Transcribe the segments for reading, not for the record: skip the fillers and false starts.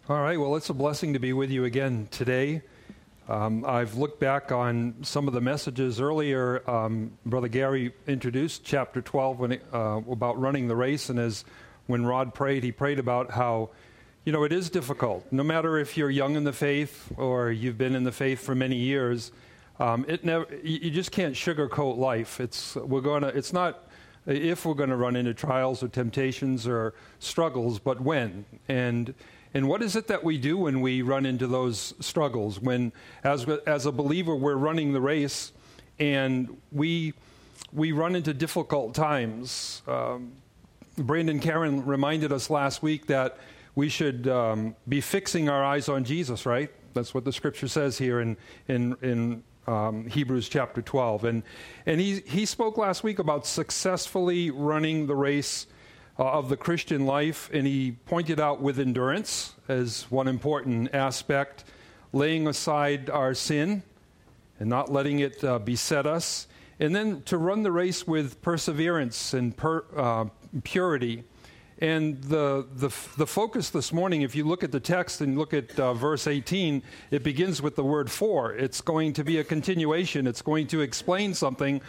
All right, well, it's a blessing to be with you again today. I've looked back on some of the messages earlier. Brother Gary introduced chapter 12 about running the race, and when Rod prayed, he prayed about how, it is difficult. No matter if you're young in the faith or you've been in the faith for many years, you just can't sugarcoat life. It's not if we're going to run into trials or temptations or struggles, but when. And what is it that we do when we run into those struggles? When, as a believer, we're running the race and we run into difficult times. Brandon Karen reminded us last week that we should be fixing our eyes on Jesus, right? That's what the scripture says here in Hebrews chapter 12. And he spoke last week about successfully running the race of the Christian life, and he pointed out with endurance as one important aspect, laying aside our sin and not letting it beset us, and then to run the race with perseverance and purity. And the focus this morning, if you look at the text and look at verse 18, it begins with the word for. It's going to be a continuation. It's going to explain something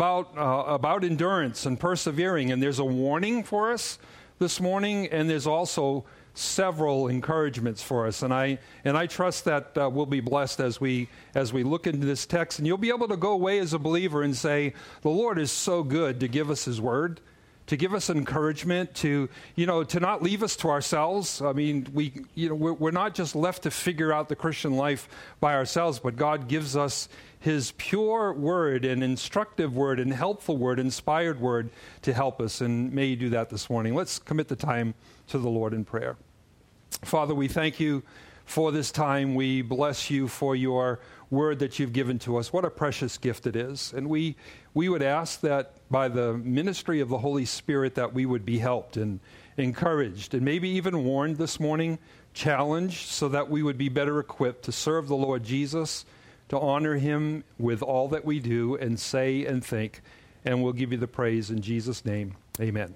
about endurance and persevering. And there's a warning for us this morning, and there's also several encouragements for us. And I trust that we'll be blessed as we look into this text. And you'll be able to go away as a believer and say, the Lord is so good to give us His word, to give us encouragement, to not leave us to ourselves. I mean, we're not just left to figure out the Christian life by ourselves, but God gives us His pure word and instructive word and helpful word, inspired word to help us. And may you do that this morning. Let's commit the time to the Lord in prayer. Father, we thank you for this time. We bless you for your word that you've given to us. What a precious gift it is. And we would ask that by the ministry of the Holy Spirit that we would be helped and encouraged and maybe even warned this morning, challenged, so that we would be better equipped to serve the Lord Jesus, to honor Him with all that we do and say and think. And we'll give you the praise in Jesus' name. Amen.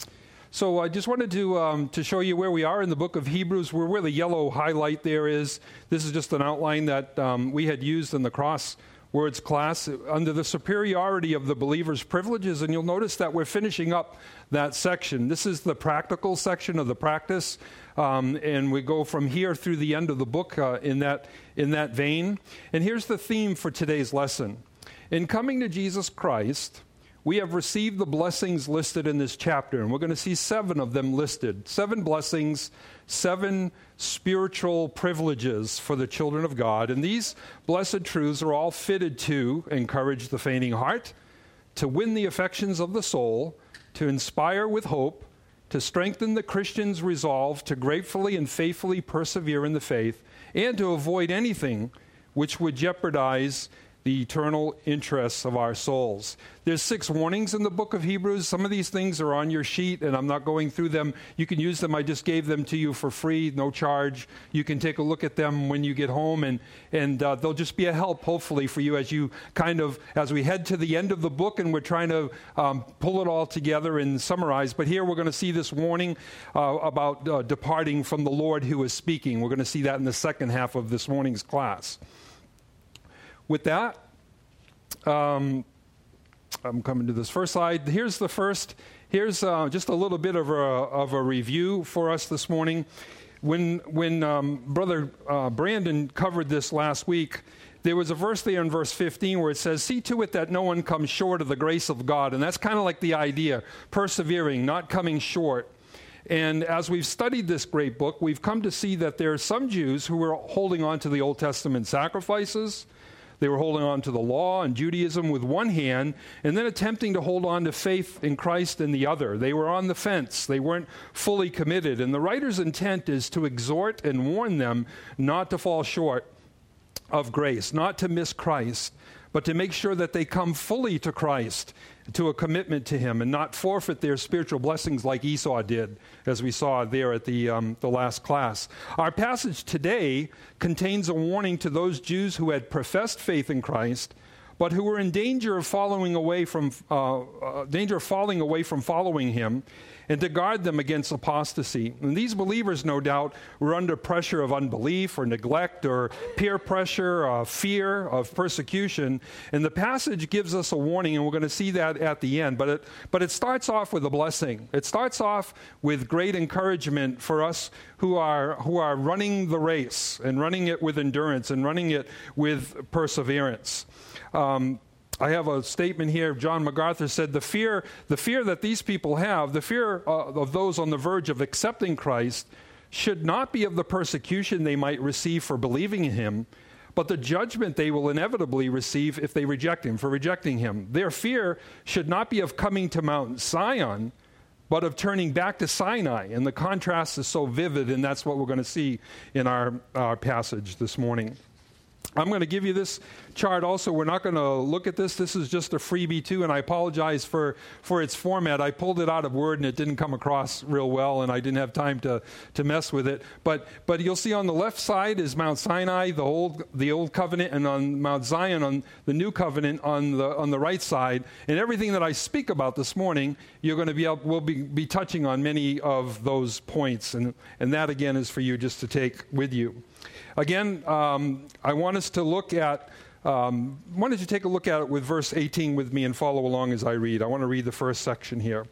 So I just wanted to show you where we are in the book of Hebrews. Where the yellow highlight there is, this is just an outline that we had used in the Crosswords class under the superiority of the believer's privileges. And you'll notice that we're finishing up that section. This is the practical section of the practice. And we go from here through the end of the book in that vein. And here's the theme for today's lesson. In coming to Jesus Christ, we have received the blessings listed in this chapter, and we're going to see 7 of them listed. 7 blessings, 7 spiritual privileges for the children of God. And these blessed truths are all fitted to encourage the fainting heart, to win the affections of the soul, to inspire with hope, to strengthen the Christian's resolve to gratefully and faithfully persevere in the faith, and to avoid anything which would jeopardize the eternal interests of our souls. There's 6 warnings in the book of Hebrews. Some of these things are on your sheet, and I'm not going through them. You can use them. I just gave them to you for free, no charge. You can take a look at them when you get home, and they'll just be a help, hopefully, for you as we head to the end of the book, and we're trying to pull it all together and summarize. But here we're going to see this warning about departing from the Lord who is speaking. We're going to see that in the second half of this morning's class. With that, I'm coming to this first slide. Here's just a little bit of a review for us this morning. When Brother Brandon covered this last week, there was a verse there in verse 15 where it says, "See to it that no one comes short of the grace of God." And that's kind of like the idea, persevering, not coming short. And as we've studied this great book, we've come to see that there are some Jews who were holding on to the Old Testament sacrifices. They were holding on to the law and Judaism with one hand and then attempting to hold on to faith in Christ in the other. They were on the fence. They weren't fully committed. And the writer's intent is to exhort and warn them not to fall short of grace, not to miss Christ, but to make sure that they come fully to Christ, to a commitment to Him, and not forfeit their spiritual blessings like Esau did, as we saw there at the last class. Our passage today contains a warning to those Jews who had professed faith in Christ, but who were in danger of falling away from following him, and to guard them against apostasy. And these believers, no doubt, were under pressure of unbelief or neglect or peer pressure, fear of persecution. And the passage gives us a warning, and we're going to see that at the end. But it starts off with a blessing. It starts off with great encouragement for us who are running the race and running it with endurance and running it with perseverance. I have a statement here. John MacArthur said, the fear that these people have, the fear of those on the verge of accepting Christ, should not be of the persecution they might receive for believing in him, but the judgment they will inevitably receive if they reject him, for rejecting him. Their fear should not be of coming to Mount Zion, but of turning back to Sinai. And the contrast is so vivid, and that's what we're going to see in our passage this morning. I'm going to give you this chart also. We're not going to look at this. This is just a freebie too, and I apologize for its format. I pulled it out of Word and it didn't come across real well, and I didn't have time to mess with it. But you'll see on the left side is Mount Sinai, the old covenant, and on Mount Zion, on the new covenant on the right side. And everything that I speak about this morning, you're going to we'll be touching on many of those points, and that again is for you just to take with you. Again, I want us to look at, why don't you take a look at it with verse 18 with me and follow along as I read. I want to read the first section here.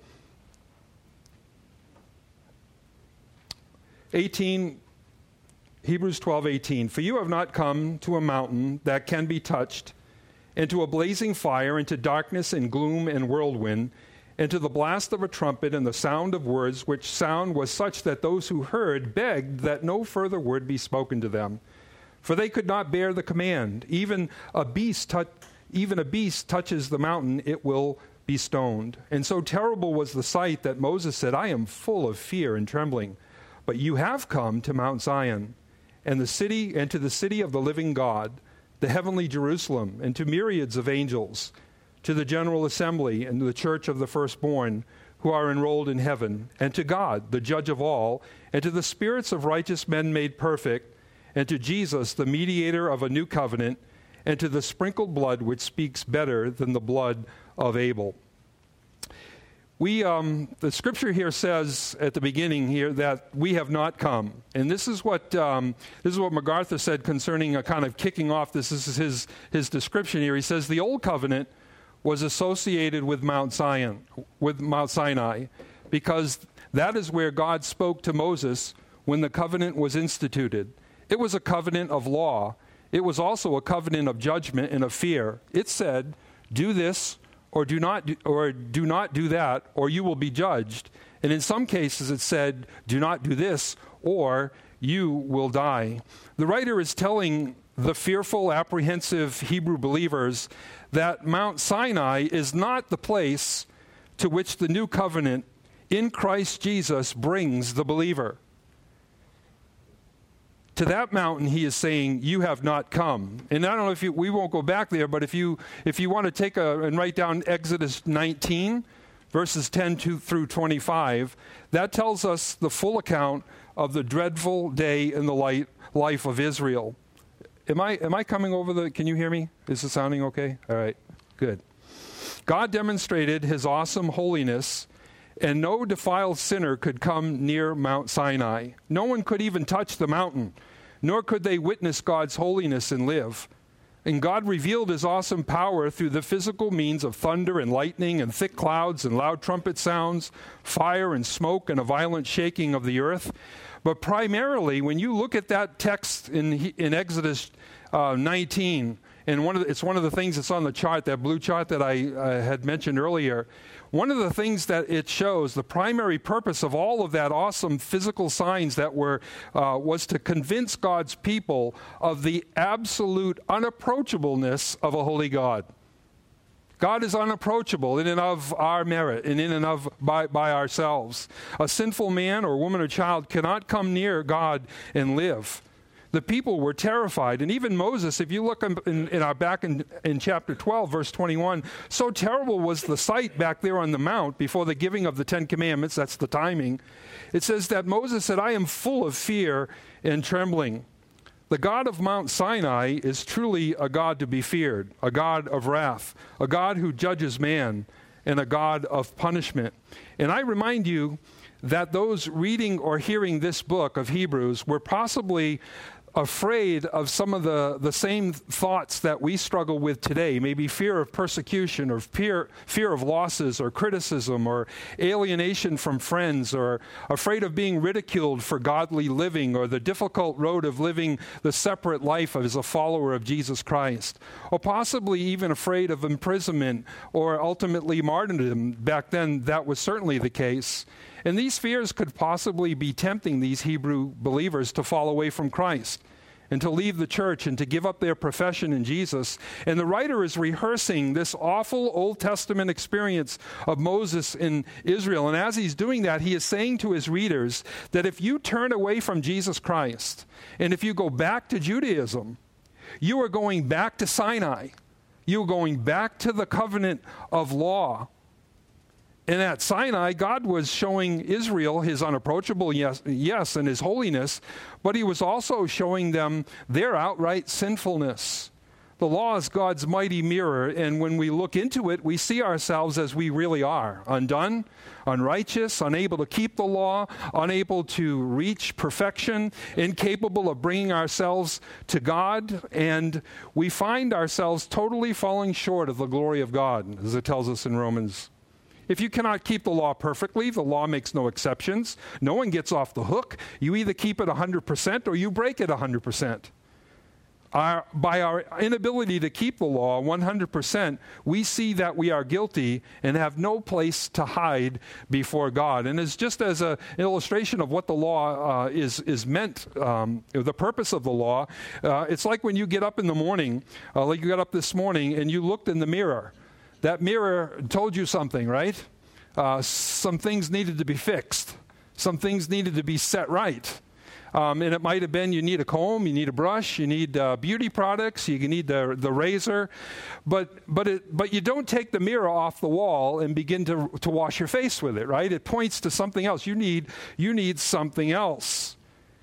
18, Hebrews 12:18. For you have not come to a mountain that can be touched, and to a blazing fire, and to darkness and gloom and whirlwind, and to the blast of a trumpet and the sound of words, which sound was such that those who heard begged that no further word be spoken to them. For they could not bear the command. Even a beast touches the mountain, it will be stoned. And so terrible was the sight that Moses said, I am full of fear and trembling. But you have come to Mount Zion, and to the city of the living God, the heavenly Jerusalem, and to myriads of angels, to the general assembly and to the church of the firstborn who are enrolled in heaven, and to God, the judge of all, and to the spirits of righteous men made perfect, and to Jesus, the mediator of a new covenant, and to the sprinkled blood which speaks better than the blood of Abel. The scripture here says at the beginning here that we have not come, and this is what MacArthur said concerning a kind of kicking off. This is his description here. He says the old covenant was associated with Mount Sinai, because that is where God spoke to Moses when the covenant was instituted. It was a covenant of law. It was also a covenant of judgment and of fear. It said, do this or do not do that, or you will be judged. And in some cases it said, do not do this, or you will die. The writer is telling the fearful, apprehensive Hebrew believers that Mount Sinai is not the place to which the new covenant in Christ Jesus brings the believer. To that mountain, he is saying, you have not come. And I don't know if we won't go back there, but if you want to take and write down Exodus 19, verses 10 through 25, that tells us the full account of the dreadful day in the life of Israel. Am I coming over can you hear me? Is it sounding okay? All right, good. God demonstrated his awesome holiness, and no defiled sinner could come near Mount Sinai. No one could even touch the mountain, nor could they witness God's holiness and live. And God revealed his awesome power through the physical means of thunder and lightning and thick clouds and loud trumpet sounds, fire and smoke and a violent shaking of the earth. But primarily, when you look at that text in Exodus 19, and it's one of the things that's on the chart, that blue chart that I had mentioned earlier, one of the things that it shows, the primary purpose of all of that awesome physical signs that was to convince God's people of the absolute unapproachableness of a holy God. God is unapproachable in and of our merit and in and of by ourselves. A sinful man or woman or child cannot come near God and live. The people were terrified. And even Moses, if you look back in chapter 12, verse 21, so terrible was the sight back there on the mount before the giving of the Ten Commandments, that's the timing. It says that Moses said, I am full of fear and trembling. The God of Mount Sinai is truly a God to be feared, a God of wrath, a God who judges man, and a God of punishment. And I remind you that those reading or hearing this book of Hebrews were possibly afraid of some of the same thoughts that we struggle with today, maybe fear of persecution or fear of losses or criticism or alienation from friends, or afraid of being ridiculed for godly living, or the difficult road of living the separate life as a follower of Jesus Christ, or possibly even afraid of imprisonment or ultimately martyrdom. Back then, that was certainly the case. And these fears could possibly be tempting these Hebrew believers to fall away from Christ and to leave the church and to give up their profession in Jesus. And the writer is rehearsing this awful Old Testament experience of Moses in Israel. And as he's doing that, he is saying to his readers that if you turn away from Jesus Christ and if you go back to Judaism, you are going back to Sinai. You are going back to the covenant of law. And at Sinai, God was showing Israel his unapproachable yes, and his holiness, but he was also showing them their outright sinfulness. The law is God's mighty mirror, and when we look into it, we see ourselves as we really are: undone, unrighteous, unable to keep the law, unable to reach perfection, incapable of bringing ourselves to God, and we find ourselves totally falling short of the glory of God, as it tells us in Romans. If you cannot keep the law perfectly, the law makes no exceptions. No one gets off the hook. You either keep it 100% or you break it 100%. By our inability to keep the law 100%, we see that we are guilty and have no place to hide before God. And it's just as an illustration of what the law is meant, the purpose of the law, it's like when you get up in the morning, like you got up this morning and you looked in the mirror. That mirror told you something, right? Some things needed to be fixed. Some things needed to be set right. And it might have been you need a comb, you need a brush, you need beauty products, you need the razor. But you don't take the mirror off the wall and begin to wash your face with it, right? It points to something else. You need something else.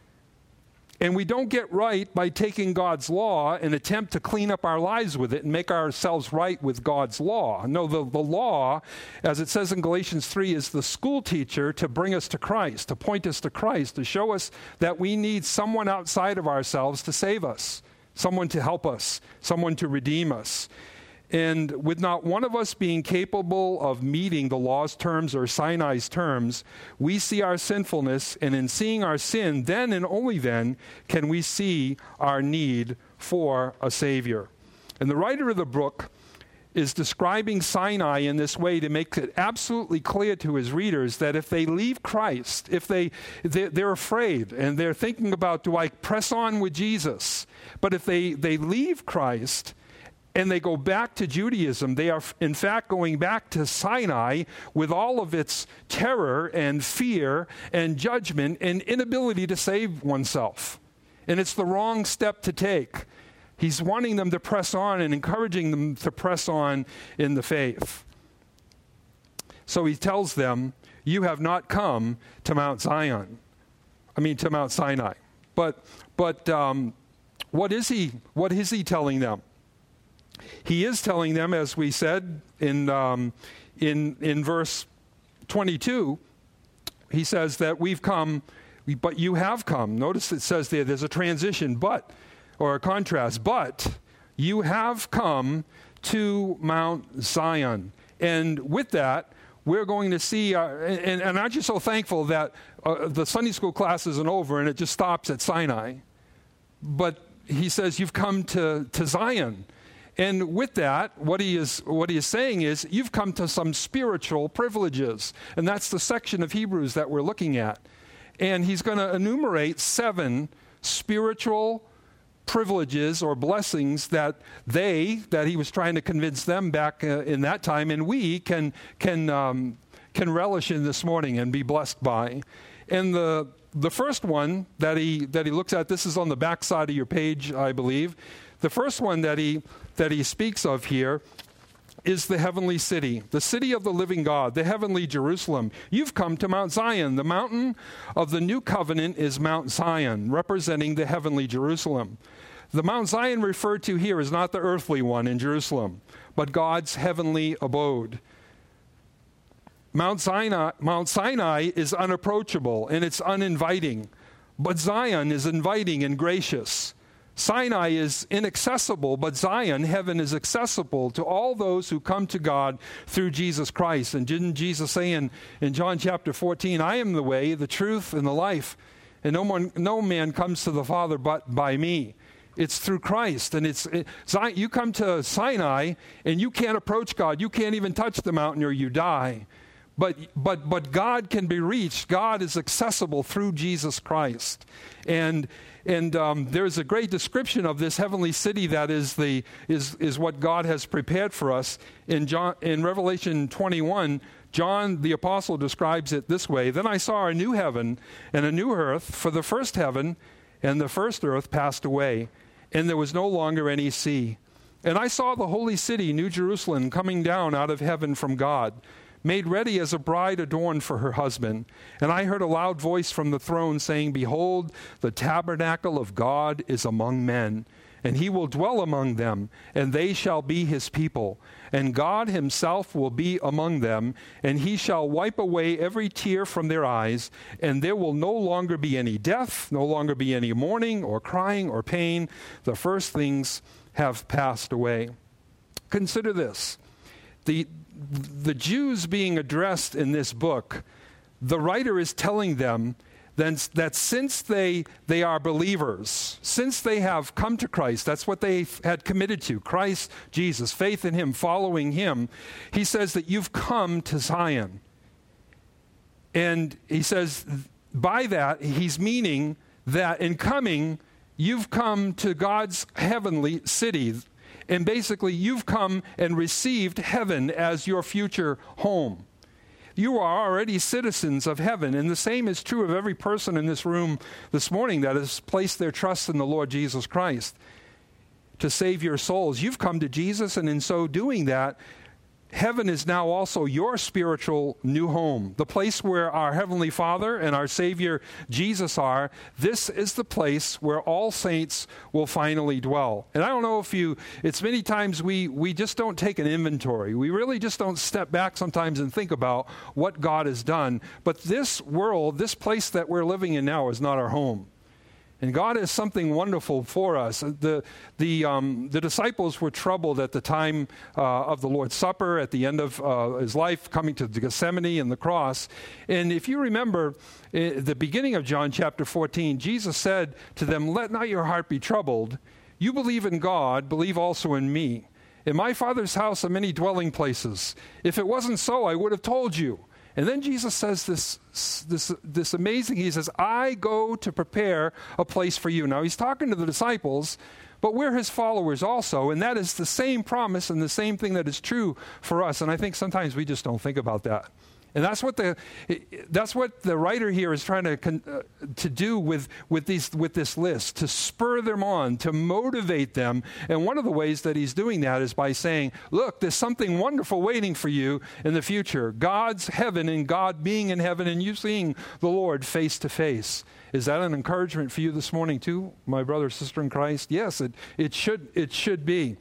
And we don't get right by taking God's law and attempt to clean up our lives with it and make ourselves right with God's law. No, the law, as it says in Galatians 3, is the school teacher to bring us to Christ, to point us to Christ, to show us that we need someone outside of ourselves to save us, someone to help us, someone to redeem us. And with not one of us being capable of meeting the law's terms or Sinai's terms, we see our sinfulness, and in seeing our sin, then and only then can we see our need for a Savior. And the writer of the book is describing Sinai in this way to make it absolutely clear to his readers that if they leave Christ, if they're afraid and they're thinking about, do I press on with Jesus? But if they leave Christ and they go back to Judaism, they are in fact going back to Sinai with all of its terror and fear and judgment and inability to save oneself. And it's the wrong step to take. He's wanting them to press on and encouraging them to press on in the faith. So he tells them, you have not come to Mount Sinai. But what is he telling them? He is telling them, as we said in verse 22, he says that we've come, but you have come. Notice it says there's a transition, but, or a contrast, but you have come to Mount Zion. And with that, we're going to see, and aren't you so thankful that the Sunday school class isn't over and it just stops at Sinai? But he says you've come to Zion. And with that, what he is saying is, you've come to some spiritual privileges. And that's the section of Hebrews that we're looking at. And he's going to enumerate 7 spiritual privileges or blessings that he was trying to convince them back in that time, and we can relish in this morning and be blessed by. And the first one that he looks at, this is on the back side of your page, I believe. The first one that he speaks of here is the heavenly city, the city of the living God, the heavenly Jerusalem. You've come to Mount Zion. The mountain of the new covenant is Mount Zion, representing the heavenly Jerusalem. The Mount Zion referred to here is not the earthly one in Jerusalem, but God's heavenly abode. Mount Sinai is unapproachable and it's uninviting, but Zion is inviting and gracious. Sinai is inaccessible, but Zion, heaven, is accessible to all those who come to God through Jesus Christ. And didn't Jesus say in John chapter 14, I am the way, the truth, and the life, and no man comes to the Father but by me. It's through Christ. And you come to Sinai, and you can't approach God. You can't even touch the mountain or you die. But God can be reached. God is accessible through Jesus Christ. And there's a great description of this heavenly city that is what God has prepared for us. In Revelation 21, John the Apostle describes it this way: Then I saw a new heaven and a new earth, for the first heaven and the first earth passed away, and there was no longer any sea. And I saw the holy city, New Jerusalem, coming down out of heaven from God, made ready as a bride adorned for her husband. And I heard a loud voice from the throne saying, Behold, the tabernacle of God is among men, and he will dwell among them, and they shall be his people. And God himself will be among them, and he shall wipe away every tear from their eyes, and there will no longer be any death, no longer be any mourning or crying or pain. The first things have passed away. Consider this. The Jews being addressed in this book, the writer is telling them that since they are believers, since they have come to Christ, that's what they had committed to, Christ Jesus, faith in him, following him, he says that you've come to Zion. And he says by that, he's meaning that in coming, you've come to God's heavenly city. And basically, you've come and received heaven as your future home. You are already citizens of heaven, and the same is true of every person in this room this morning that has placed their trust in the Lord Jesus Christ to save your souls. You've come to Jesus, and in so doing that, heaven is now also your spiritual new home. The place where our Heavenly Father and our Savior Jesus are, this is the place where all saints will finally dwell. And I don't know if it's many times we just don't take an inventory. We really just don't step back sometimes and think about what God has done. But this world, this place that we're living in now is not our home. And God has something wonderful for us. The disciples were troubled at the time of the Lord's Supper, at the end of his life, coming to Gethsemane and the cross. And if you remember, at the beginning of John chapter 14, Jesus said to them, Let not your heart be troubled. You believe in God, believe also in me. In my Father's house are many dwelling places. If it wasn't so, I would have told you. And then Jesus says this amazing, he says, I go to prepare a place for you. Now, he's talking to the disciples, but we're his followers also, and that is the same promise and the same thing that is true for us. And I think sometimes we just don't think about that. And that's what the writer here is trying to do with this list, to spur them on, to motivate them. And one of the ways that he's doing that is by saying, look, there's something wonderful waiting for you in the future. God's heaven and God being in heaven and you seeing the Lord face to face. Is that an encouragement for you this morning too, my brother, sister in Christ? Yes, it should be.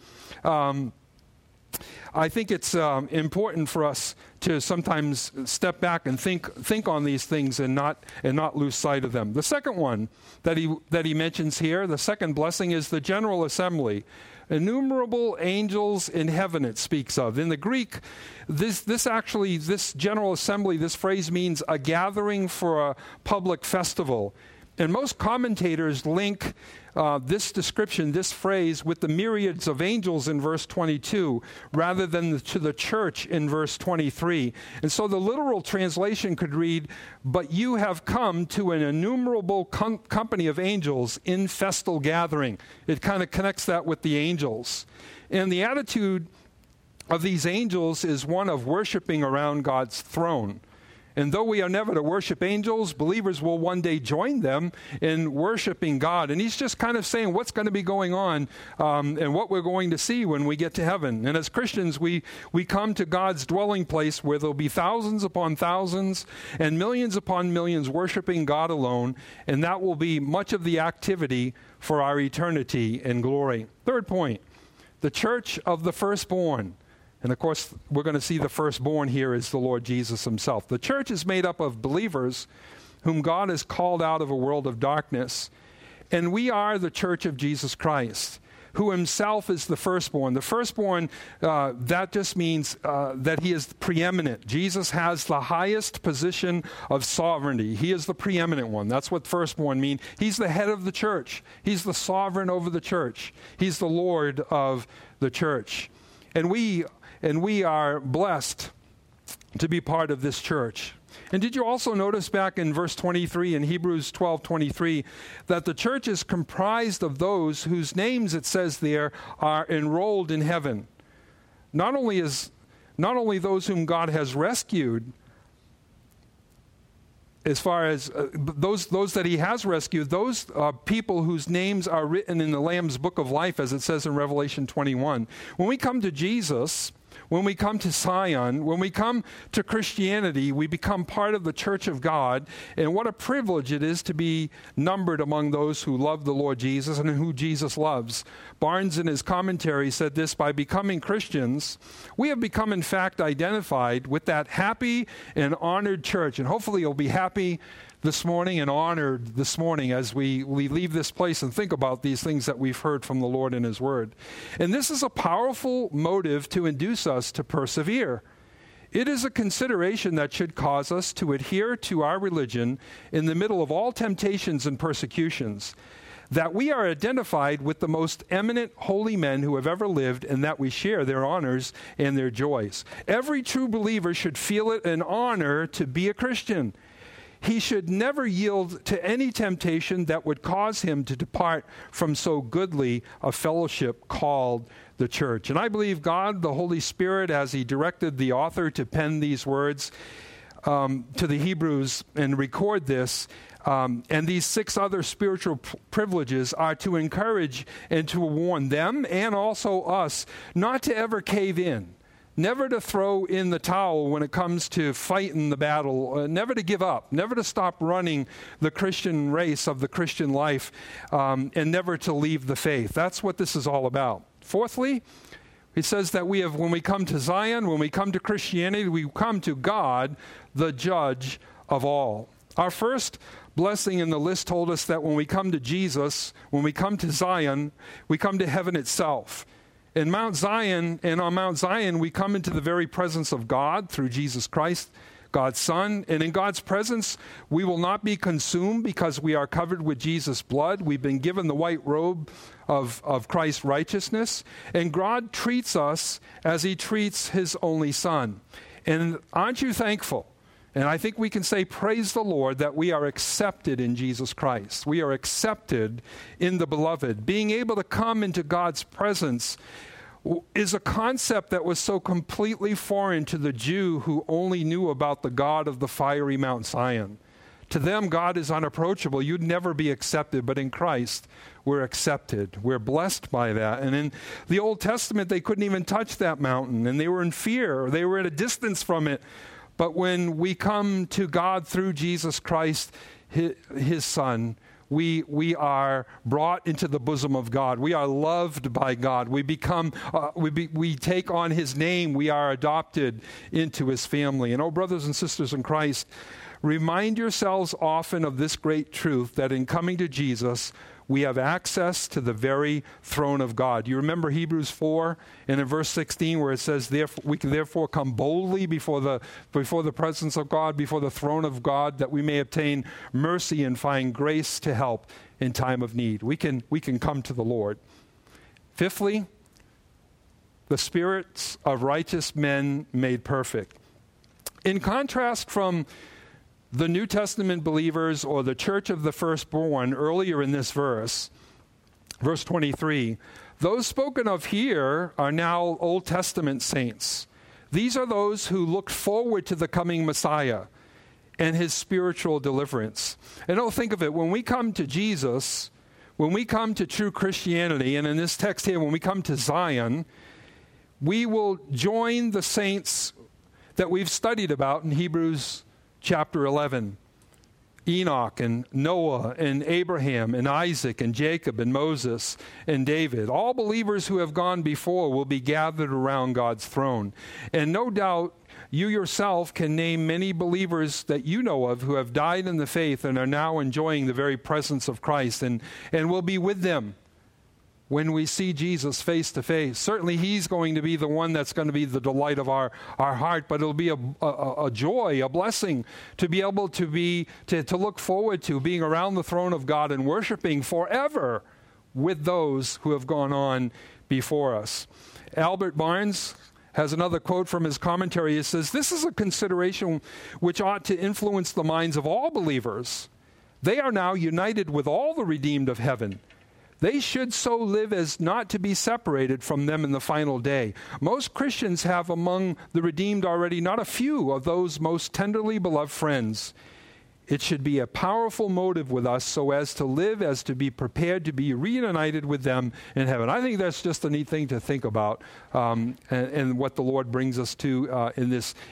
I think it's important for us to sometimes step back and think on these things and not lose sight of them. The second one that he mentions here, the second blessing, is the general assembly. Innumerable angels in heaven it speaks of. In the Greek, this general assembly, this phrase means a gathering for a public festival. And most commentators link this description, this phrase, with the myriads of angels in verse 22, rather than to the church in verse 23. And so the literal translation could read, but you have come to an innumerable company of angels in festal gathering. It kind of connects that with the angels. And the attitude of these angels is one of worshiping around God's throne. And though we are never to worship angels, believers will one day join them in worshiping God. And he's just kind of saying what's going to be going on and what we're going to see when we get to heaven. And as Christians, we come to God's dwelling place where there'll be thousands upon thousands and millions upon millions worshiping God alone. And that will be much of the activity for our eternity in glory. Third point, the church of the firstborn. And of course, we're going to see the firstborn here is the Lord Jesus himself. The church is made up of believers whom God has called out of a world of darkness. And we are the church of Jesus Christ, who himself is the firstborn. The firstborn, that just means that he is preeminent. Jesus has the highest position of sovereignty. He is the preeminent one. That's what firstborn means. He's the head of the church. He's the sovereign over the church. He's the Lord of the church. And we are blessed to be part of this church. And did you also notice back in verse 23 in Hebrews 12:23 that the church is comprised of those whose names, it says there, are enrolled in heaven? Not only those whom God has rescued, as far as those that he has rescued, those people whose names are written in the Lamb's book of life, as it says in Revelation 21. When we come to Jesus, when we come to Zion, when we come to Christianity, we become part of the church of God. And what a privilege it is to be numbered among those who love the Lord Jesus and who Jesus loves. Barnes, in his commentary, said this: by becoming Christians, we have become, in fact, identified with that happy and honored church. And hopefully you'll be happy this morning and honored this morning as we leave this place and think about these things that we've heard from the Lord in his word. And this is a powerful motive to induce us to persevere. It is a consideration that should cause us to adhere to our religion in the middle of all temptations and persecutions, that we are identified with the most eminent holy men who have ever lived, and that we share their honors and their joys. Every true believer should feel it an honor to be a Christian. He should never yield to any temptation that would cause him to depart from so goodly a fellowship called the church. And I believe God, the Holy Spirit, as he directed the author to pen these words to the Hebrews and record this, and these 6 other spiritual privileges are to encourage and to warn them and also us not to ever cave in. Never to throw in the towel when it comes to fighting the battle, never to give up, never to stop running the Christian race of the Christian life, and never to leave the faith. That's what this is all about. Fourthly, it says that when we come to Zion, when we come to Christianity, we come to God, the judge of all. Our first blessing in the list told us that when we come to Jesus, when we come to Zion, we come to heaven itself. In Mount Zion, and on Mount Zion, we come into the very presence of God through Jesus Christ, God's Son. And in God's presence, we will not be consumed because we are covered with Jesus' blood. We've been given the white robe of Christ's righteousness. And God treats us as he treats his only Son. And aren't you thankful? And I think we can say, praise the Lord, that we are accepted in Jesus Christ. We are accepted in the Beloved. Being able to come into God's presence is a concept that was so completely foreign to the Jew who only knew about the God of the fiery Mount Zion. To them, God is unapproachable. You'd never be accepted. But in Christ, we're accepted. We're blessed by that. And in the Old Testament, they couldn't even touch that mountain. And they were in fear. They were at a distance from it. But when we come to God through Jesus Christ, his Son, we are brought into the bosom of God. We are loved by God. We take on his name. We are adopted into his family. And brothers and sisters in Christ, remind yourselves often of this great truth, that in coming to Jesus, we have access to the very throne of God. You remember Hebrews 4 and in verse 16 where it says, we can therefore come boldly before the presence of God, before the throne of God, that we may obtain mercy and find grace to help in time of need. We can come to the Lord. Fifthly, the spirits of righteous men made perfect. In contrast from the New Testament believers or the church of the firstborn earlier in this verse 23, those spoken of here are now Old Testament saints. These are those who looked forward to the coming Messiah. and his spiritual deliverance. And don't think of it, when we come to Jesus, when we come to true Christianity, and in this text here, when we come to Zion, we will join the saints that we've studied about in Hebrews chapter 11. Enoch and Noah and Abraham and Isaac and Jacob and Moses and David. All believers who have gone before will be gathered around God's throne. And no doubt you yourself can name many believers that you know of who have died in the faith and are now enjoying the very presence of Christ and will be with them when we see Jesus face to face. Certainly he's going to be the one that's going to be the delight of our heart, but it'll be a joy, a blessing to be able to look forward to being around the throne of God and worshiping forever with those who have gone on before us. Albert Barnes has another quote from his commentary. It says, "This is a consideration which ought to influence the minds of all believers. They are now united with all the redeemed of heaven. They should so live as not to be separated from them in the final day. Most Christians have among the redeemed already not a few of those most tenderly beloved friends. It should be a powerful motive with us so as to live as to be prepared to be reunited with them in heaven." I think that's just a neat thing to think about, and what the Lord brings us to in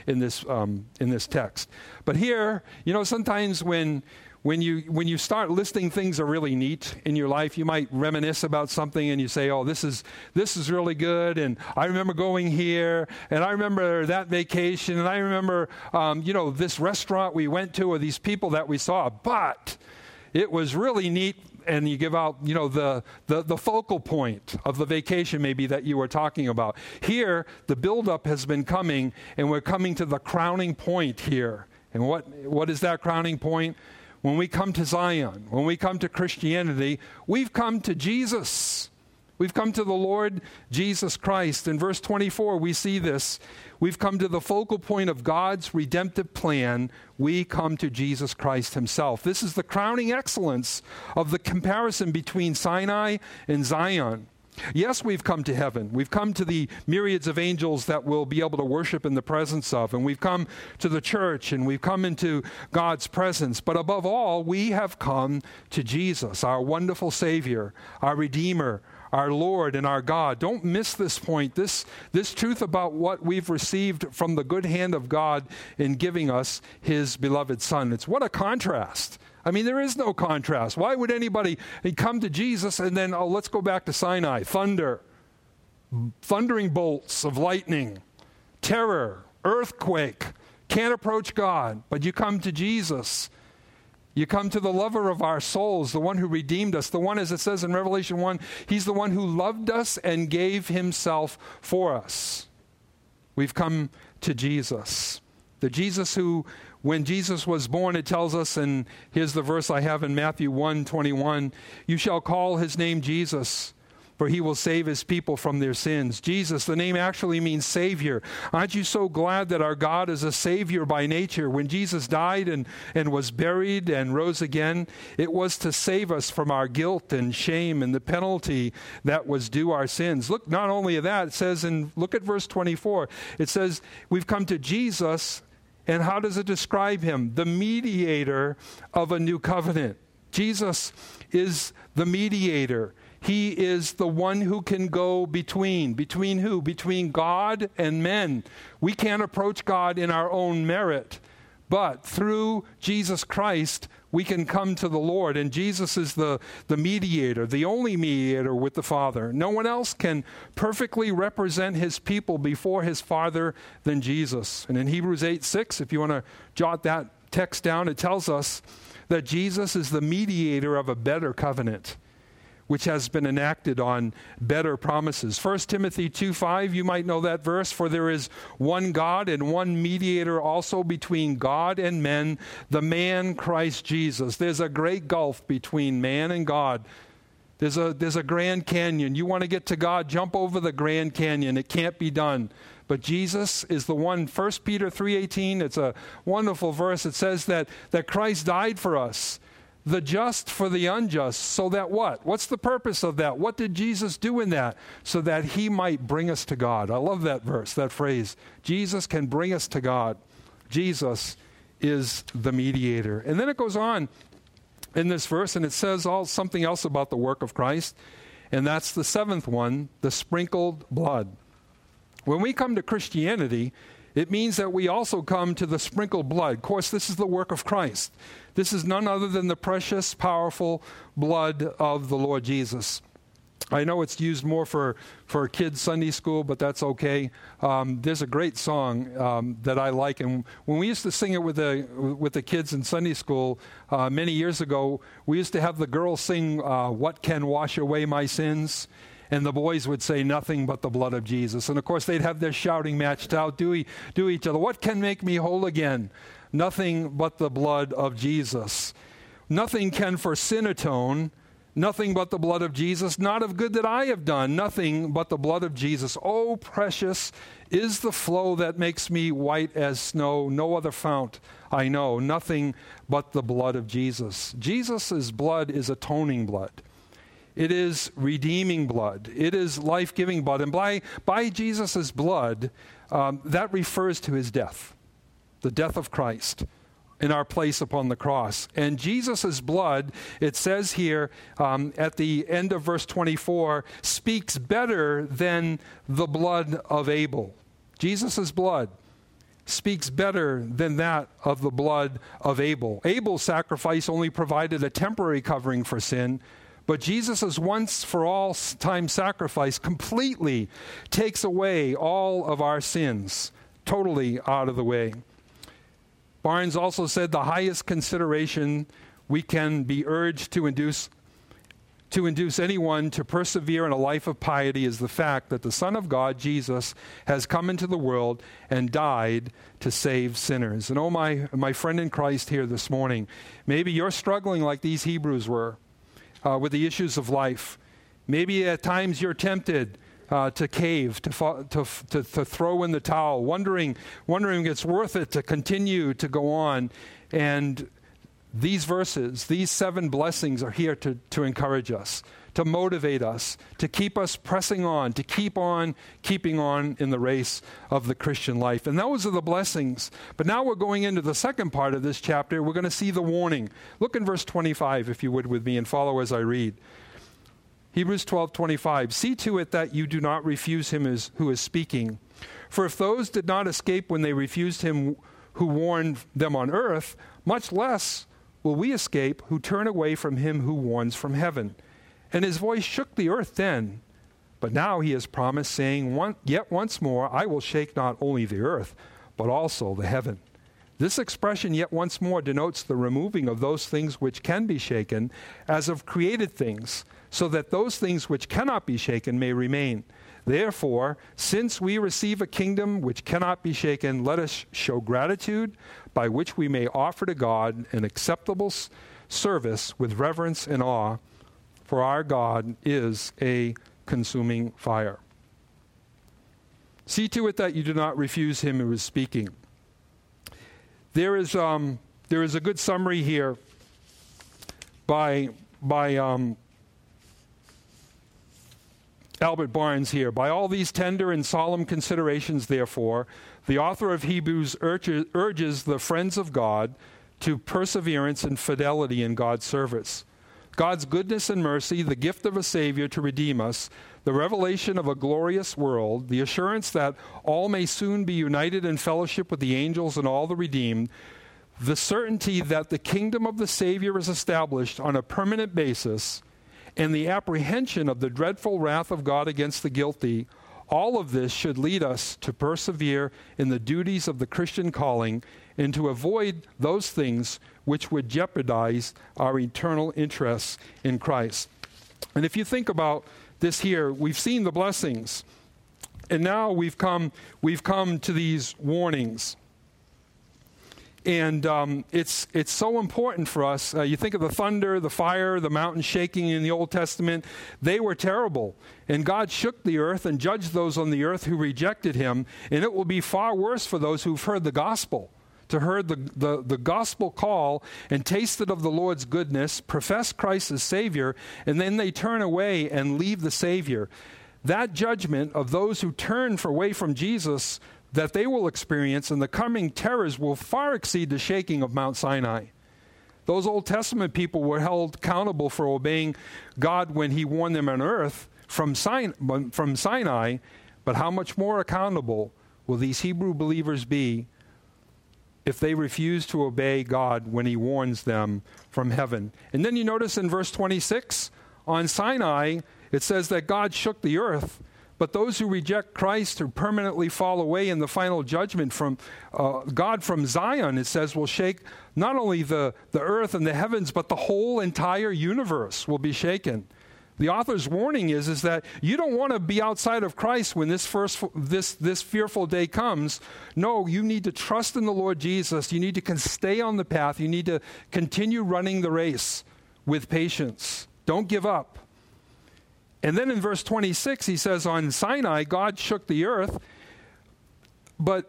this text. But here, sometimes when you start listing things that are really neat in your life, you might reminisce about something and you say, "Oh, this is really good, and I remember going here, and I remember that vacation, and I remember this restaurant we went to, or these people that we saw, but it was really neat." And you give out, the focal point of the vacation maybe that you were talking about. Here, the buildup has been coming, and we're coming to the crowning point here. And what is that crowning point? When we come to Zion, when we come to Christianity, we've come to Jesus. We've come to the Lord Jesus Christ. In verse 24, we see this. We've come to the focal point of God's redemptive plan. We come to Jesus Christ himself. This is the crowning excellence of the comparison between Sinai and Zion. Yes, we've come to heaven. We've come to the myriads of angels that we'll be able to worship in the presence of. And we've come to the church, and we've come into God's presence. But above all, we have come to Jesus, our wonderful Savior, our Redeemer, our Lord, and our God. Don't miss this point, this truth about what we've received from the good hand of God in giving us his beloved Son. What a contrast. I mean, there is no contrast. Why would anybody come to Jesus and then, let's go back to Sinai, thundering bolts of lightning, terror, earthquake, can't approach God. But you come to Jesus. You come to the lover of our souls, the one who redeemed us, the one, as it says in Revelation 1, he's the one who loved us and gave himself for us. We've come to Jesus. The Jesus who, when Jesus was born, it tells us, and here's the verse I have in Matthew 1:21, "You shall call his name Jesus, for he will save his people from their sins." Jesus, the name actually means Savior. Aren't you so glad that our God is a Savior by nature? When Jesus died and was buried and rose again, it was to save us from our guilt and shame and the penalty that was due our sins. Look, not only that, it says, look at verse 24, it says, we've come to Jesus. And how does it describe him? The mediator of a new covenant. Jesus is the mediator. He is the one who can go between. Between who? Between God and men. We can't approach God in our own merit. But through Jesus Christ, we can come to the Lord. And Jesus is the mediator, the only mediator with the Father. No one else can perfectly represent his people before his Father than Jesus. And in Hebrews 8:6, if you want to jot that text down, it tells us that Jesus is the mediator of a better covenant, which has been enacted on better promises. 1 Timothy 2:5, you might know that verse, "For there is one God and one mediator also between God and men, the man Christ Jesus." There's a great gulf between man and God. There's a Grand Canyon. You want to get to God, jump over the Grand Canyon. It can't be done. But Jesus is the one. 1 Peter 3:18, it's a wonderful verse. It says that Christ died for us, the just for the unjust, so that what? What's the purpose of that? What did Jesus do in that? So that he might bring us to God. I love that verse, that phrase. Jesus can bring us to God. Jesus is the mediator. And then it goes on in this verse, and it says something else about the work of Christ, and that's the seventh one, the sprinkled blood. When we come to Christianity, it means that we also come to the sprinkled blood. Of course, this is the work of Christ. This is none other than the precious, powerful blood of the Lord Jesus. I know it's used more for kids' Sunday school, but that's okay. There's a great song that I like, and when we used to sing it with the kids in Sunday school many years ago, we used to have the girls sing, "What can wash away my sins?" And the boys would say, "Nothing but the blood of Jesus." And of course, they'd have their shouting matched out, do each other. "What can make me whole again? Nothing but the blood of Jesus. Nothing can for sin atone. Nothing but the blood of Jesus. Not of good that I have done. Nothing but the blood of Jesus. Oh, precious is the flow that makes me white as snow. No other fount I know. Nothing but the blood of Jesus." Jesus' blood is atoning blood. It is redeeming blood. It is life-giving blood. And by Jesus' blood, that refers to his death, the death of Christ in our place upon the cross. And Jesus' blood, it says here at the end of verse 24, speaks better than the blood of Abel. Jesus' blood speaks better than that of the blood of Abel. Abel's sacrifice only provided a temporary covering for sin, but Jesus' once-for-all time sacrifice completely takes away all of our sins, totally out of the way. Barnes also said the highest consideration we can be urged to induce anyone to persevere in a life of piety is the fact that the Son of God, Jesus, has come into the world and died to save sinners. And my friend in Christ here this morning, maybe you're struggling like these Hebrews were with the issues of life. Maybe at times you're tempted to cave, to throw in the towel, wondering if it's worth it to continue to go on. And these verses, these 7 blessings are here to encourage us, to motivate us, to keep us pressing on, to keep on keeping on in the race of the Christian life. And those are the blessings. But now we're going into the second part of this chapter. We're going to see the warning. Look in verse 25, if you would, with me, and follow as I read. Hebrews 12:25, "See to it that you do not refuse him who is speaking. For if those did not escape when they refused him who warned them on earth, much less will we escape who turn away from him who warns from heaven. And his voice shook the earth then. But now he has promised, saying, Yet once more I will shake not only the earth, but also the heaven." This expression, "yet once more," denotes the removing of those things which can be shaken as of created things, so that those things which cannot be shaken may remain. Therefore, since we receive a kingdom which cannot be shaken, let us show gratitude by which we may offer to God an acceptable service with reverence and awe, for our God is a consuming fire. See to it that you do not refuse him who is speaking. There is a good summary here by Albert Barnes here. "By all these tender and solemn considerations, therefore, the author of Hebrews urges the friends of God to perseverance and fidelity in God's service. God's goodness and mercy, the gift of a Savior to redeem us, the revelation of a glorious world, the assurance that all may soon be united in fellowship with the angels and all the redeemed, the certainty that the kingdom of the Savior is established on a permanent basis, and the apprehension of the dreadful wrath of God against the guilty, all of this should lead us to persevere in the duties of the Christian calling and to avoid those things which would jeopardize our eternal interests in Christ." And if you think about this here, we've seen the blessings, and now we've come to these warnings. And it's so important for us. You think of the thunder, the fire, the mountain shaking in the Old Testament. They were terrible. And God shook the earth and judged those on the earth who rejected him. And it will be far worse for those who've heard the gospel, to heard the gospel call and tasted of the Lord's goodness, profess Christ as Savior, and then they turn away and leave the Savior. That judgment of those who turn away from Jesus, that they will experience and the coming terrors will far exceed the shaking of Mount Sinai. Those Old Testament people were held accountable for obeying God when he warned them on earth from Sinai, but how much more accountable will these Hebrew believers be if they refuse to obey God when he warns them from heaven? And then you notice in verse 26, on Sinai, it says that God shook the earth, but those who reject Christ, who permanently fall away in the final judgment from God from Zion, it says, will shake not only the earth and the heavens, but the whole entire universe will be shaken. The author's warning is that you don't want to be outside of Christ when this fearful day comes. No, you need to trust in the Lord Jesus. You need to stay on the path. You need to continue running the race with patience. Don't give up. And then in verse 26, he says, on Sinai, God shook the earth, but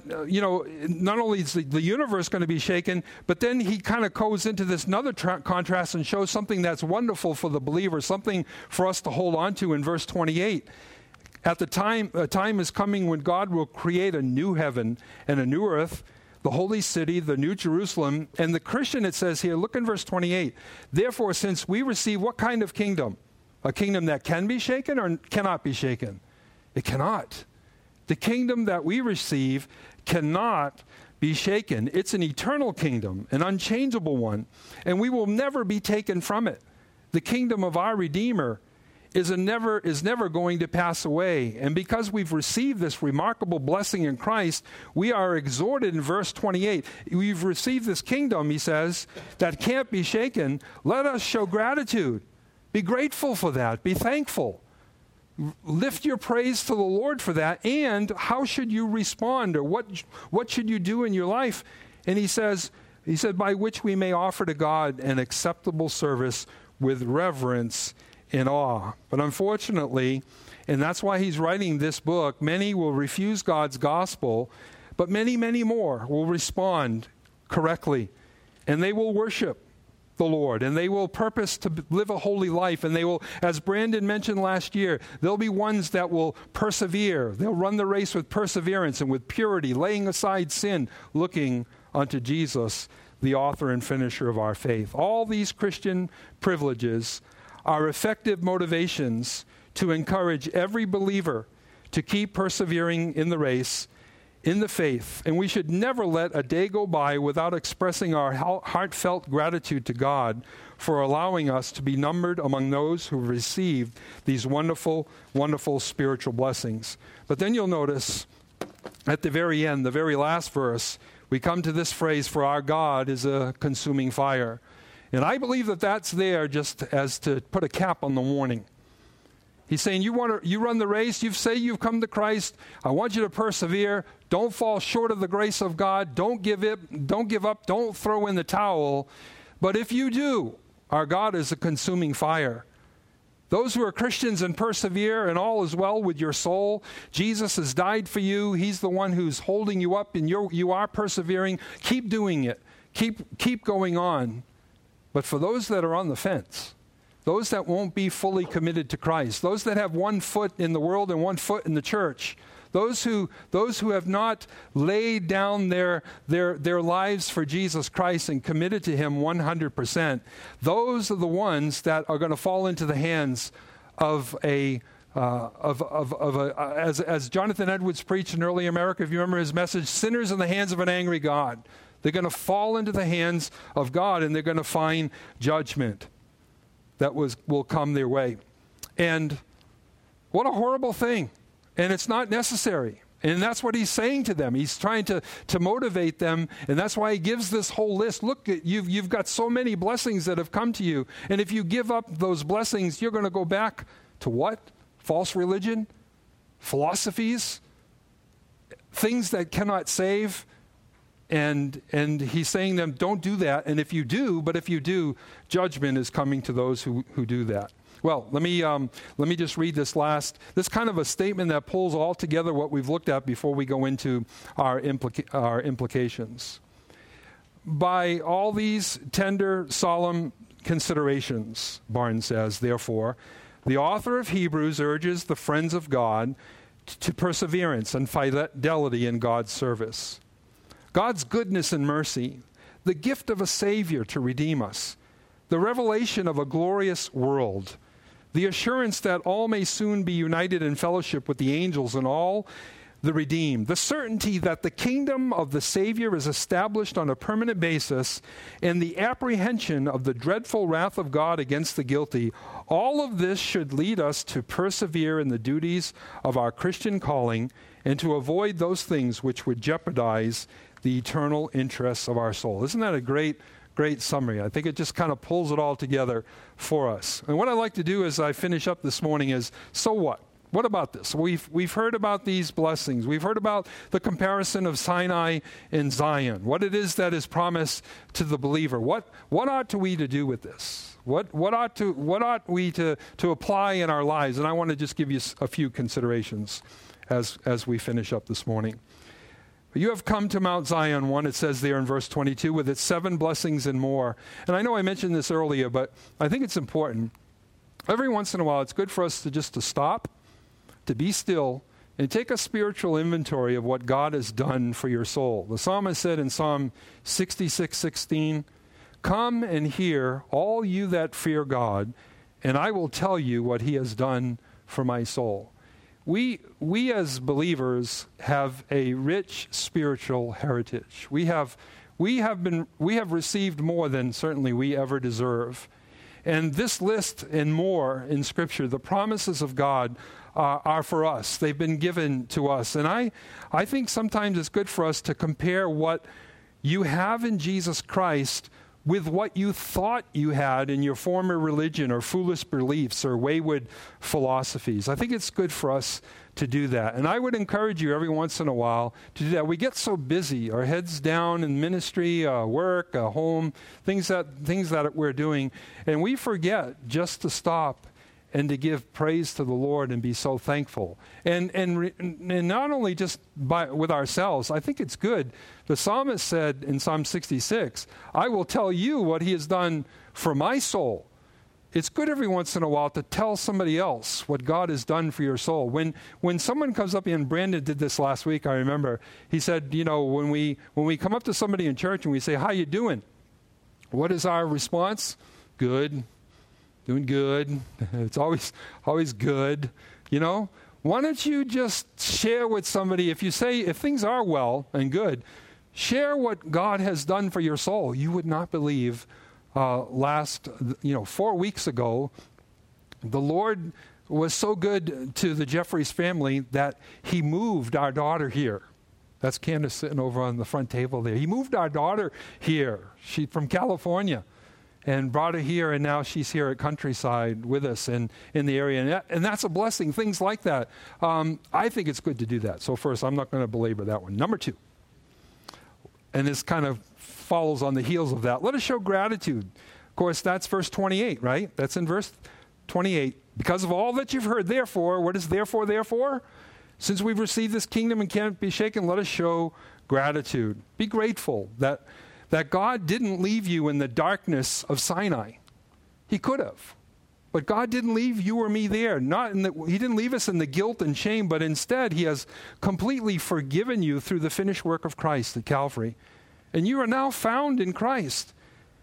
not only is the universe going to be shaken, but then he kind of goes into this another contrast and shows something that's wonderful for the believer, something for us to hold on to in verse 28. A time is coming when God will create a new heaven and a new earth, the holy city, the new Jerusalem. And the Christian, it says here, look in verse 28, therefore, since we receive what kind of kingdom? A kingdom that can be shaken or cannot be shaken? It cannot. The kingdom that we receive cannot be shaken. It's an eternal kingdom, an unchangeable one, and we will never be taken from it. The kingdom of our Redeemer is never going to pass away. And because we've received this remarkable blessing in Christ, we are exhorted in verse 28. We've received this kingdom, he says, that can't be shaken. Let us show gratitude. Be grateful for that. Be thankful. Lift your praise to the Lord for that. And how should you respond, or what should you do in your life? And he said, by which we may offer to God an acceptable service with reverence and awe. But unfortunately, and that's why he's writing this book, many will refuse God's gospel, but many, many more will respond correctly, and they will worship the Lord, and they will purpose to live a holy life, and they will, as Brandon mentioned last year, there'll be ones that will persevere. They'll run the race with perseverance and with purity, laying aside sin, looking unto Jesus, the author and finisher of our faith. All these Christian privileges are effective motivations to encourage every believer to keep persevering in the race, in the faith, and we should never let a day go by without expressing our heartfelt gratitude to God for allowing us to be numbered among those who received these wonderful, wonderful spiritual blessings. But then you'll notice at the very end, the very last verse, we come to this phrase, for our God is a consuming fire. And I believe that that's there just as to put a cap on the warning. He's saying, you run the race, you say you've come to Christ, I want you to persevere, don't fall short of the grace of God, don't give up, don't throw in the towel. But if you do, our God is a consuming fire. Those who are Christians and persevere, and all is well with your soul, Jesus has died for you, he's the one who's holding you up, and you are persevering, keep doing it, keep going on. But for those that are on the fence, those that won't be fully committed to Christ, those that have one foot in the world and one foot in the church, those who have not laid down their lives for Jesus Christ and committed to him 100%, those are the ones that are going to fall into the hands of as Jonathan Edwards preached in early America, if you remember his message, sinners in the hands of an angry God. They're going to fall into the hands of God, and they're going to find judgment that will come their way. And what a horrible thing. And it's not necessary. And that's what he's saying to them. He's trying to motivate them, and that's why he gives this whole list. Look, you've got so many blessings that have come to you, and if you give up those blessings, you're going to go back to what? False religion? Philosophies? Things that cannot save? And he's saying to them, don't do that. And if you do, judgment is coming to those who do that. Well, let me just read this kind of a statement that pulls all together what we've looked at before we go into our implications. By all these tender, solemn considerations, Barnes says, therefore, the author of Hebrews urges the friends of God to perseverance and fidelity in God's service. God's goodness and mercy, the gift of a Savior to redeem us, the revelation of a glorious world, the assurance that all may soon be united in fellowship with the angels and all the redeemed, the certainty that the kingdom of the Savior is established on a permanent basis, and the apprehension of the dreadful wrath of God against the guilty, all of this should lead us to persevere in the duties of our Christian calling and to avoid those things which would jeopardize the eternal interests of our soul. Isn't that a great summary? I think it just kind of pulls it all together for us. And what I'd like to do as I finish up this morning is, so what? What about this? We've heard about these blessings. We've heard about the comparison of Sinai and Zion, what it is that is promised to the believer. What ought we to do with this? What ought we to apply in our lives? And I want to just give you a few considerations as we finish up this morning. You have come to Mount Zion, one, it says there in verse 22, with its 7 blessings and more. And I know I mentioned this earlier, but I think it's important. Every once in a while, it's good for us to stop, to be still, and take a spiritual inventory of what God has done for your soul. The psalmist said in Psalm 66:16, "Come and hear, all you that fear God, and I will tell you what he has done for my soul." We as believers have a rich spiritual heritage. We have received more than certainly we ever deserve. And this list and more in Scripture, the promises of God are for us. They've been given to us. And I think sometimes it's good for us to compare what you have in Jesus Christ with what you thought you had in your former religion or foolish beliefs or wayward philosophies. I think it's good for us to do that. And I would encourage you every once in a while to do that. We get so busy, our heads down in ministry, work, home, things that we're doing, and we forget just to stop and to give praise to the Lord and be so thankful. And not only just with ourselves, I think it's good. The psalmist said in Psalm 66, "I will tell you what he has done for my soul." It's good every once in a while to tell somebody else what God has done for your soul. When someone comes up, and Brandon did this last week, I remember, he said, when we come up to somebody in church and we say, "How you doing?" What is our response? "Good. Doing good." It's always good. Why don't you just share with somebody, if things are well and good, share what God has done for your soul. You would not believe 4 weeks ago, the Lord was so good to the Jeffries family that he moved our daughter here. That's Candace sitting over on the front table there. He moved our daughter here. She's from California. And brought her here, and now she's here at Countryside with us in the area. And that's a blessing, things like that. I think it's good to do that. So first, I'm not going to belabor that one. Number 2, and this kind of follows on the heels of that. Let us show gratitude. Of course, that's verse 28, right? That's in verse 28. "Because of all that you've heard, therefore," what is therefore? "Since we've received this kingdom and can't be shaken, let us show gratitude." Be grateful that God didn't leave you in the darkness of Sinai. He could have. But God didn't leave you or me there. He didn't leave us in the guilt and shame, but instead he has completely forgiven you through the finished work of Christ at Calvary. And you are now found in Christ.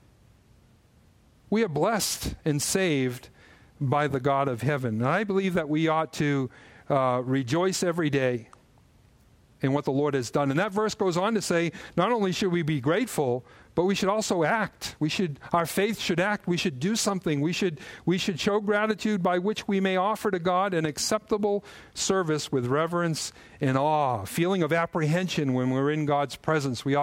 We are blessed and saved by the God of heaven. And I believe that we ought to rejoice every day in what the Lord has done. And that verse goes on to say, not only should we be grateful, but we should also act. Our faith should act. We should do something. We should show gratitude by which we may offer to God an acceptable service with reverence and awe, feeling of apprehension when we're in God's presence. We ought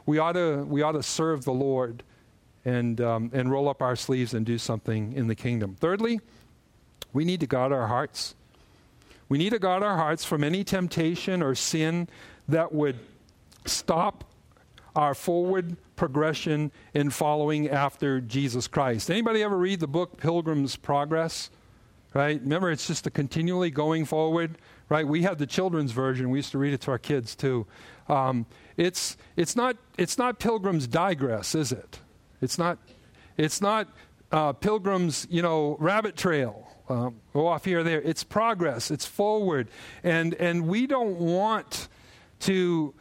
to serve the Lord and roll up our sleeves and do something in the kingdom. Thirdly, we need to guard our hearts. We need to guard our hearts from any temptation or sin that would stop our forward progression in following after Jesus Christ. Anybody ever read the book Pilgrim's Progress? Right? Remember, it's just a continually going forward. Right? We had the children's version. We used to read it to our kids too. It's not Pilgrim's Digress, is it? It's not Pilgrim's Rabbit Trail. go off here or there. It's progress. It's forward. And we don't want to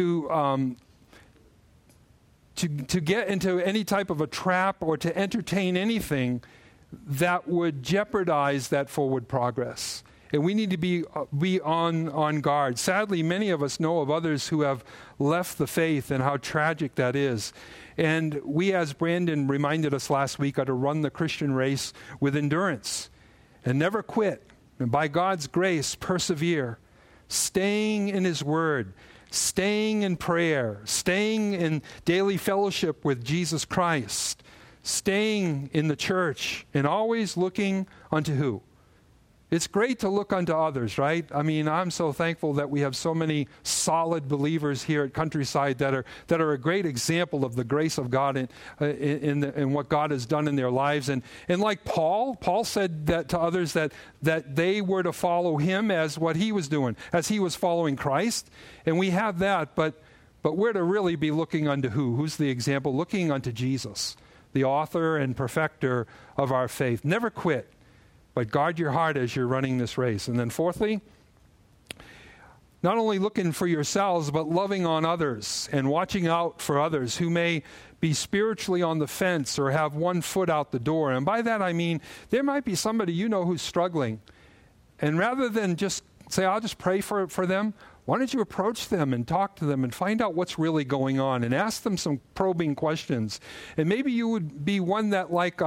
get into any type of a trap or to entertain anything that would jeopardize that forward progress. And we need to be on guard. Sadly, many of us know of others who have left the faith and how tragic that is. And we, as Brandon reminded us last week, are to run the Christian race with endurance and never quit. And by God's grace, persevere, staying in His Word, staying in prayer, staying in daily fellowship with Jesus Christ, staying in the church, and always looking unto who? It's great to look unto others, right? I mean, I'm so thankful that we have so many solid believers here at Countryside that are a great example of the grace of God in what God has done in their lives. And like Paul said that to others that they were to follow him as what he was doing, as he was following Christ. And we have that, but we're to really be looking unto who? Who's the example? Looking unto Jesus, the author and perfecter of our faith. Never quit. But guard your heart as you're running this race. And then fourthly, not only looking for yourselves, but loving on others and watching out for others who may be spiritually on the fence or have one foot out the door. And by that I mean there might be somebody you know who's struggling. And rather than just say, I'll just pray for them, why don't you approach them and talk to them and find out what's really going on and ask them some probing questions. And maybe you would be one that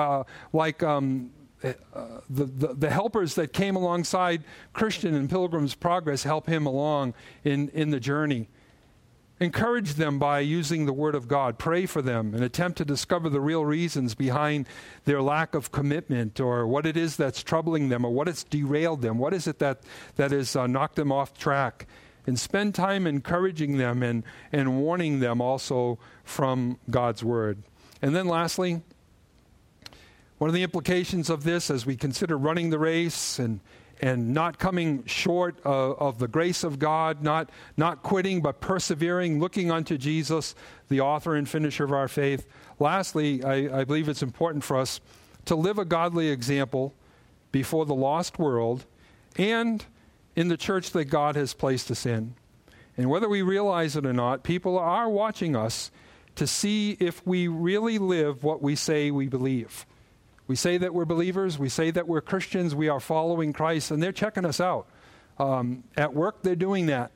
the helpers that came alongside Christian in Pilgrim's Progress help him along in the journey. Encourage them by using the Word of God. Pray for them and attempt to discover the real reasons behind their lack of commitment or what it is that's troubling them or what has derailed them. What is it that has knocked them off track? And spend time encouraging them and warning them also from God's Word. And then lastly, one of the implications of this as we consider running the race and not coming short of the grace of God, not quitting but persevering, looking unto Jesus, the author and finisher of our faith. Lastly, I believe it's important for us to live a godly example before the lost world and in the church that God has placed us in. And whether we realize it or not, people are watching us to see if we really live what we say we believe. We say that we're believers. We say that we're Christians. We are following Christ, and they're checking us out. At work, they're doing that.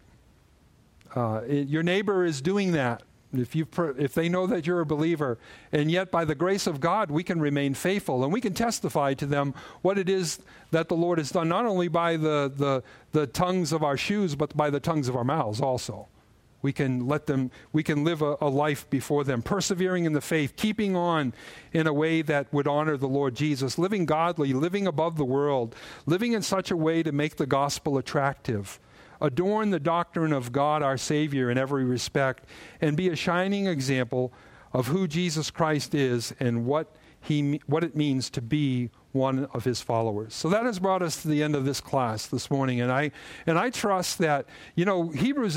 Your neighbor is doing that. If they know that you're a believer, and yet by the grace of God, we can remain faithful, and we can testify to them what it is that the Lord has done, not only by the tongues of our shoes, but by the tongues of our mouths also. We can live a life before them, persevering in the faith, keeping on in a way that would honor the Lord Jesus, living godly, living above the world, living in such a way to make the gospel attractive, adorn the doctrine of God our Savior in every respect, and be a shining example of who Jesus Christ is and what it means to be one of His followers. So that has brought us to the end of this class this morning, and I trust that Hebrews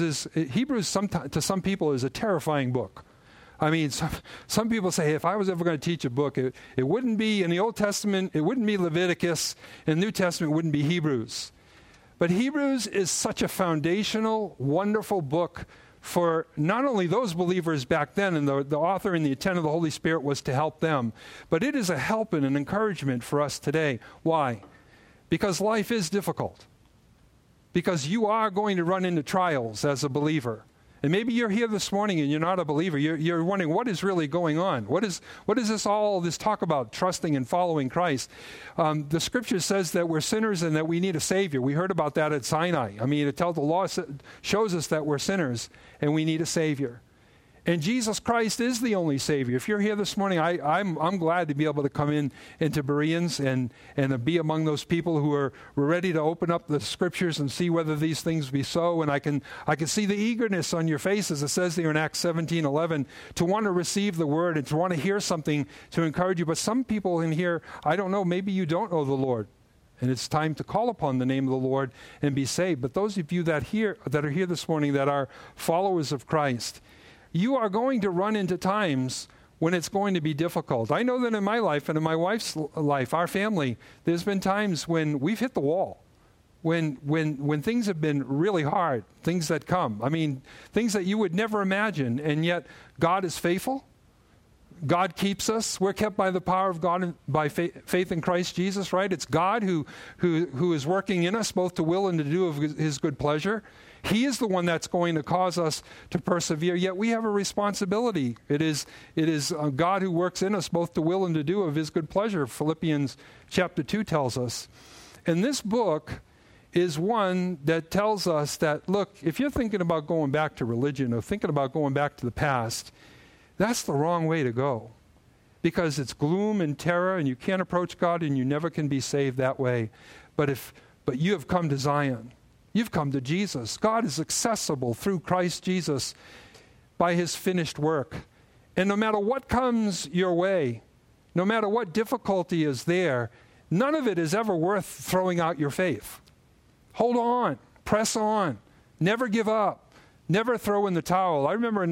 to some people is a terrifying book. I mean, some people say, if I was ever going to teach a book, it wouldn't be in the Old Testament, it wouldn't be Leviticus, in the New Testament, it wouldn't be Hebrews. But Hebrews is such a foundational, wonderful book for not only those believers back then, and the author and the intent of the Holy Spirit was to help them, but it is a help and an encouragement for us today. Why? Because life is difficult. Because you are going to run into trials as a believer. And maybe you're here this morning and you're not a believer. You're wondering, what is really going on? What is this talk about trusting and following Christ? The Scripture says that we're sinners and that we need a Savior. We heard about that at Sinai. I mean, the law shows us that we're sinners and we need a Savior. And Jesus Christ is the only Savior. If you're here this morning, I'm glad to be able to come into Bereans and be among those people who are ready to open up the Scriptures and see whether these things be so. And I can see the eagerness on your faces. It says there in Acts 17:11 to want to receive the Word and to want to hear something to encourage you. But some people in here, I don't know, maybe you don't know the Lord. And it's time to call upon the name of the Lord and be saved. But those of you that are here this morning that are followers of Christ, you are going to run into times when it's going to be difficult. I know that in my life and in my wife's life, our family, there's been times when we've hit the wall. When things have been really hard, things that come. I mean, things that you would never imagine, and yet God is faithful. God keeps us. We're kept by the power of God and by faith in Christ Jesus, right? It's God who is working in us both to will and to do of his good pleasure. He is the one that's going to cause us to persevere, yet we have a responsibility. It is God who works in us both to will and to do of his good pleasure, Philippians chapter 2 tells us. And this book is one that tells us that, look, if you're thinking about going back to religion or thinking about going back to the past, that's the wrong way to go, because it's gloom and terror, and you can't approach God, and you never can be saved that way. But you have come to Zion. You've come to Jesus. God is accessible through Christ Jesus by his finished work. And no matter what comes your way, no matter what difficulty is there, none of it is ever worth throwing out your faith. Hold on. Press on. Never give up. Never throw in the towel. I remember in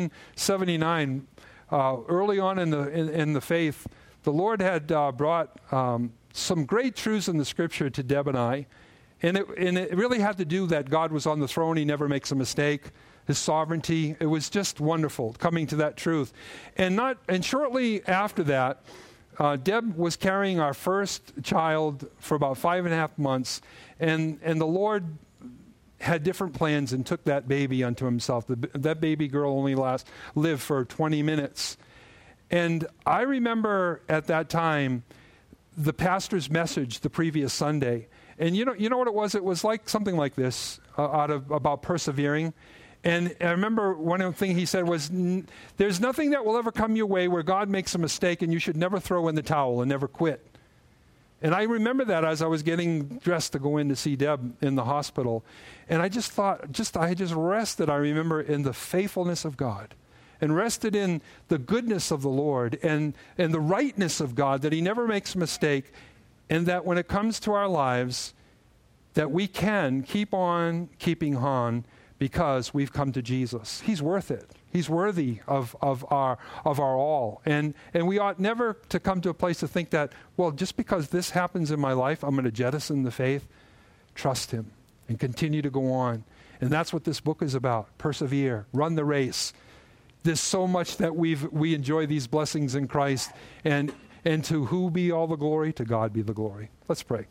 1979, early on in the faith, the Lord had brought some great truths in the Scripture to Deb and I, and it really had to do that God was on the throne. He never makes a mistake. His sovereignty. It was just wonderful coming to that truth. And shortly after that, Deb was carrying our first child for about 5.5 months, and the Lord had different plans and took that baby unto himself. That baby girl only lived for 20 minutes. And I remember at that time the pastor's message the previous Sunday. And you know what it was? It was like something like this about persevering. And I remember one of the things he said was, there's nothing that will ever come your way where God makes a mistake, and you should never throw in the towel and never quit. And I remember that as I was getting dressed to go in to see Deb in the hospital. And I just thought, I just rested, I remember, in the faithfulness of God, and rested in the goodness of the Lord and the rightness of God, that he never makes a mistake, and that when it comes to our lives, that we can keep on keeping on because we've come to Jesus. He's worth it. He's worthy of our all. And we ought never to come to a place to think that, well, just because this happens in my life, I'm going to jettison the faith. Trust him and continue to go on. And that's what this book is about. Persevere. Run the race. There's so much that we enjoy these blessings in Christ. And to who be all the glory? To God be the glory. Let's pray.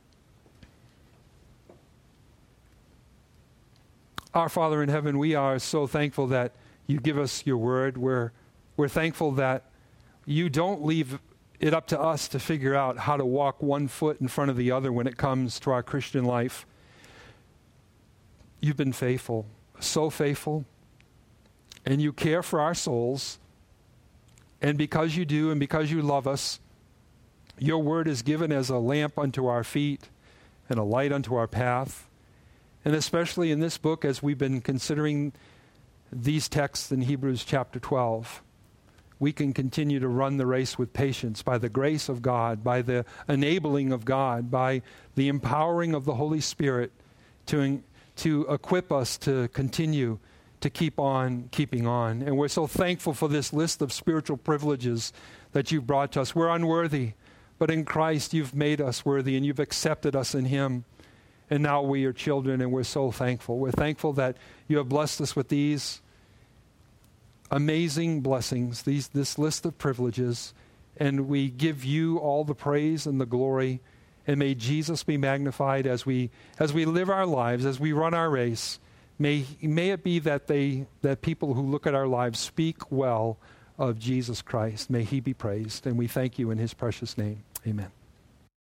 Our Father in heaven, we are so thankful that you give us your word. We're thankful that you don't leave it up to us to figure out how to walk one foot in front of the other when it comes to our Christian life. You've been faithful, so faithful, and you care for our souls. And because you do, and because you love us, your word is given as a lamp unto our feet and a light unto our path. And especially in this book, as we've been considering these texts in Hebrews chapter 12, we can continue to run the race with patience by the grace of God, by the enabling of God, by the empowering of the Holy Spirit to equip us to continue to keep on keeping on. And we're so thankful for this list of spiritual privileges that you've brought to us. We're unworthy, but in Christ you've made us worthy, and you've accepted us in him. And now we are children, and we're so thankful. We're thankful that you have blessed us with these amazing blessings, this list of privileges, and we give you all the praise and the glory. And may Jesus be magnified as we live our lives, as we run our race. May it be that people who look at our lives speak well of Jesus Christ. May he be praised, and we thank you in his precious name. Amen.